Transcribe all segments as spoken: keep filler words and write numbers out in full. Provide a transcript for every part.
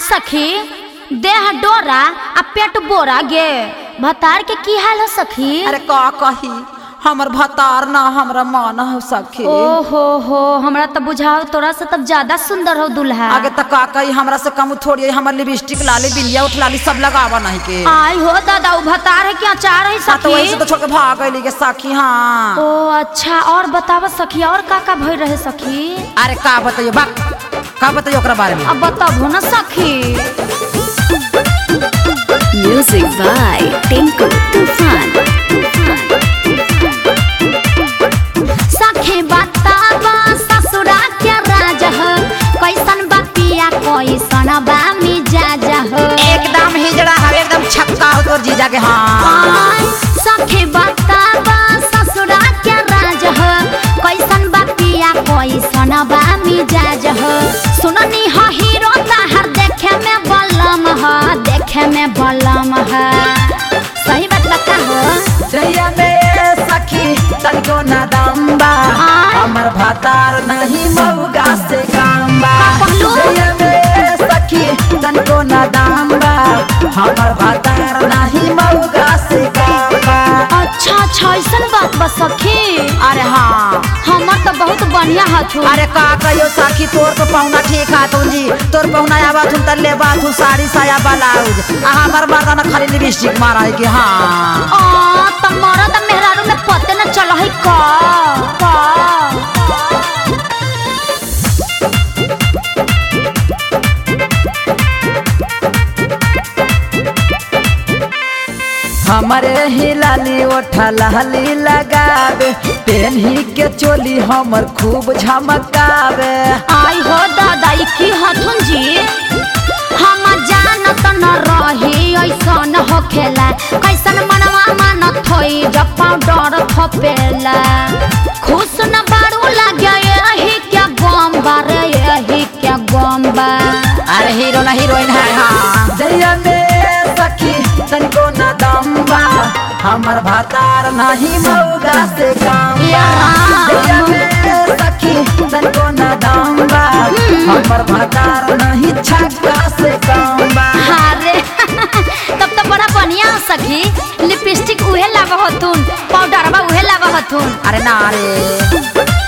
सखी देह डोरा आ पेट बोरा गे भतार के की हाल हो सखी। अरे का कही हमर भतार ना हमरा मन हो सखी। ओ हो हो हमरा तो बुझाओ तोरा से तब ज्यादा सुंदर हो दुल्हा। आगे तक का कही हमरा से कम थोड़ी हमर लिपस्टिक लाली बिंदिया उठलाली सब लगावा नहीं के। आई हो दादा उ भतार है क्या चार है सखी। तो वैसे तो छोड़ के भाग गईली के सखी। हाँ ओ अच्छा और बतावा सखी और का का भई रहे सखी। अरे का बताइयो बा का बताइयो ओकरा बारे में। अब बताबो ना सखी। म्यूजिक बाय टिंकू तूफान। सखी बतावा ससुरा के राज हो कैसन बापिया कैसन बा मिजाज हो। एकदम हिजड़ा है एकदम छक्का हो तोर जीजा के। हाँ सखी बतावा ससुरा के राज हो कैसन बापिया कैसन बा मिजाज हो। सुननी हो हीरो ताहर देखे में बलम हो देखे में बलम हो। सही बात बता हो जहिया में सखी तनिको ना दम्बा हमर भतार नहीं मौगा से कामबा। जहिया में सखी तनिको ना दम्बा हमर भतार नहीं मौगा से कामबा। अच्छा अच्छा ऐसन बात बा सखी। अरे हाँ हमर तो बहुत बढ़िया हाथ। अरे का कहियो सखी तोर तो पहुना ठीक है तुम जी तोर पहुना आवा तुम तल्ले बात साड़ी साया ब्लाउज आ हमर मर्दाना खाली लिपस्टिक मारा है कि। हाँ आ त मरद मेहरारू में पते न चल है का का। हमारे हिलाली ओठा लाली लगावे पेन्ही के चोली हमर खूब झमकावे। आई हो दादा की हथुन जी हम जानत न रही ऐसन होखेला कैसन मनवा मानत होई जब पाउडर थपेला। खुश न बारू लगे यही क्या गम बारे यही क्या गम बा। अरे हीरो ना हीरोइन है। हाँ जइया में सखी तनिको ना दम्बा हमर भतार नहीं मौगा से कामबा। जइया में सखी तनिको ना दम्बा हमर भतार नहीं छक्का से कामबा। अरे तब तो बड़ा बढ़िया सखी लिपस्टिक उहे लावा हथुन पाउडरवा उहे लावा हथुन। अरे ना रे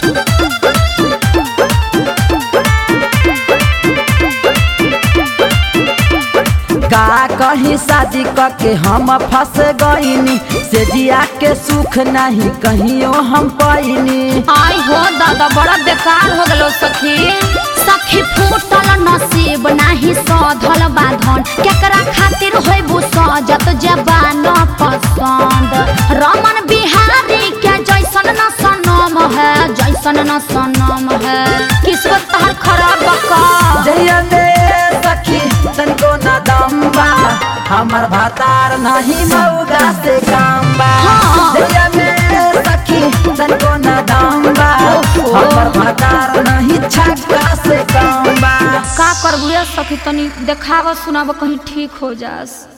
का कहीं शादी करके हम फंस गईनी से जिया के सुख नहीं कहियो हम पाइनी। आई हो दादा बड़ा बेकार हो गलो सखी। सखी फूटल नसीब नहीं सधल बाधन केकरा खातिर होइबू सजत जबान पसंद। रमन बिहारी के जैसन न सनम है जैसन न सनम है किस्मत तहर खराब बका। जइया में सखी तनिको ना दम्बा हमर भतार नहीं मौगा से कामबा। जइया में सखी तनिको ना दम्बा हमर भतार नहीं छक्का से कामबा। का करबू सखी तनी देखावा सुनावा कहीं ठीक हो जास।